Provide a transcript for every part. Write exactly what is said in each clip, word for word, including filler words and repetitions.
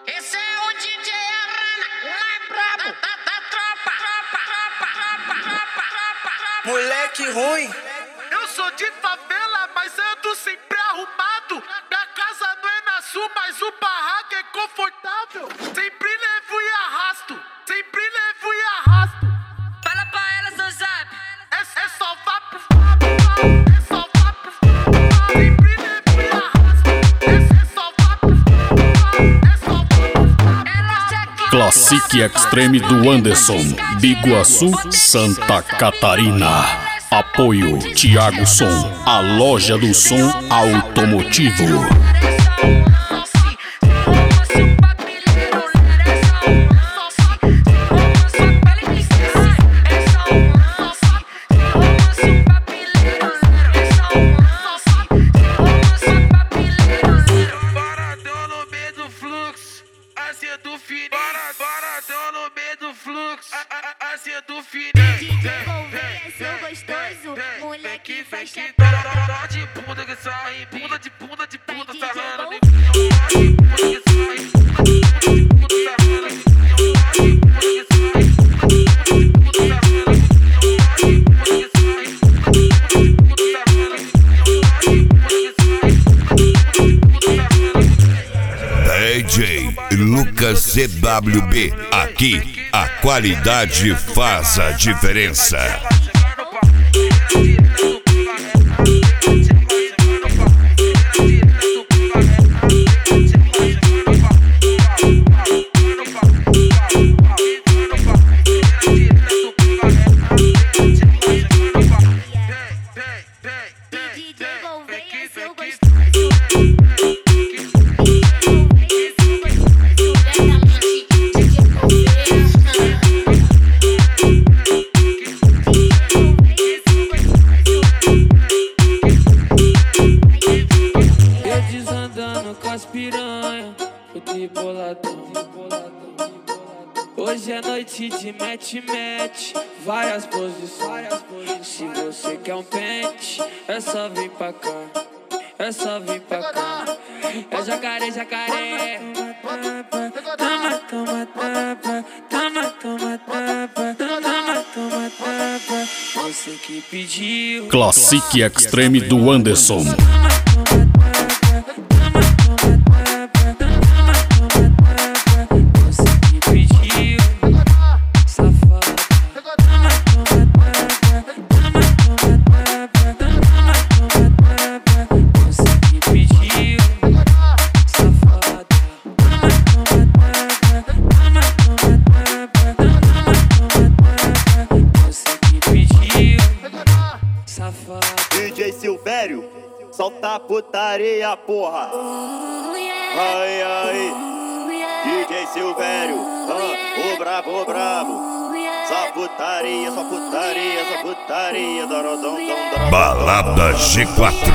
Esse é o D J Arana, o mais brabo da, da tropa, tropa, tropa, tropa, tropa, tropa, tropa. Moleque ruim. Eu sou de favela, mas ando sempre arrumado. Minha casa não é na sul, mas o barraco é confortável. Sempre levo e arrasto, sempre levo e arrasto. Fala pra elas no zap. É, é só vá pro fado, é só vá pro fado. Sempre levo e arrasto, é, é só vá pro fado, é só vá pro fado. Elas já que Classic Extreme do Anderson, Biguaçu, Santa Catarina. Apoio Thiago Som, a loja do som automotivo. Baradão no meio do fluxo, assim do fininho. Baradão no meio do fluxo, assim do fininho. D J Gouveia, seu gostoso, moleque faz Dá chapéu. de bunda que sai, bunda de bunda de bunda, D J sarrando. Gouveia. Dá de bunda que sai, bunda de bunda, sarrando. Dá de bunda que sai, bunda de bunda, sarrando. Dá de bunda que sai, bunda de bunda, sarrando. Dá de bunda que sai, bunda de bunda, sarrando. D J Lucas C W B, aqui a qualidade faz a diferença. D J Gouveia, seu gostoso. Eu desandando com as piranha, fui boladão. Hoje é noite de match-match, várias posições. Se você quer um pente, é só vir pra cá, é só vir pra cá. É jacaré, jacaré. Toma, toma, tapa, toma, toma, tapa, toma, toma, tapa. Você que pediu. Classic Extreme do Anderson. D J Silvério, solta a putaria, porra. Ai, ai, D J Silvério, ah, o brabo, o brabo. Só putaria, só putaria, só putaria. Balada G quatro.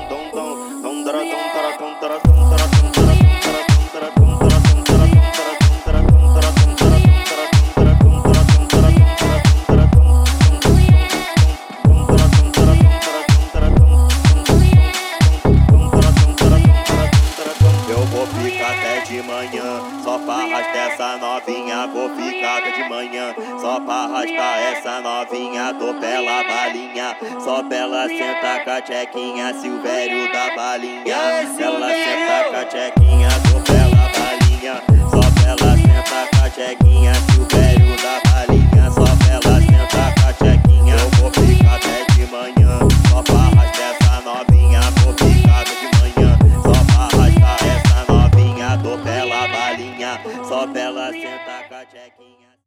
De manhã, só pra arrastar essa novinha, vou ficar até de manhã, só pra arrastar essa novinha, tô pela balinha, só pra ela sentar com a tchequinha, Silvério da balinha, ela senta com a tchequinha, tô pela balinha, só pra ela sentar com a tchequinha, Silvério da balinha, só pra ela sentar com a tchequinha, eu vou ficar até de manhã, só pra arrastar essa novinha, vou ficar até de manhã, só pra arrastar essa novinha, tô pela balinha, só pra ela sentar com a tchequinha.